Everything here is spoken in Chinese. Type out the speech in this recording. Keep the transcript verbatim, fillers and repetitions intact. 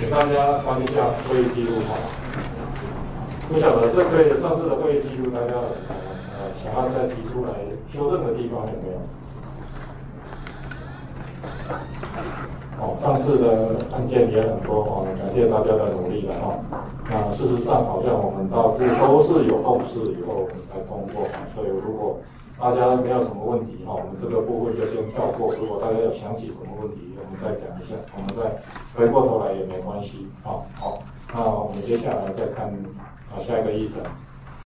请大家翻一下会议记录哈。不晓得这可以上次的会议记录，大家呃想要再提出来修正的地方有没有？哦，上次的案件也很多哦，感谢大家的努力了哈。那事实上好像我们到这都是有共识以后我们才通过，所以如果大家没有什么问题哈，我们这个部分就先跳过。如果大家有想起什么问题，我们再讲一下，我们再回过头来也没关系。好，好，那我们接下来再看啊下一个议程。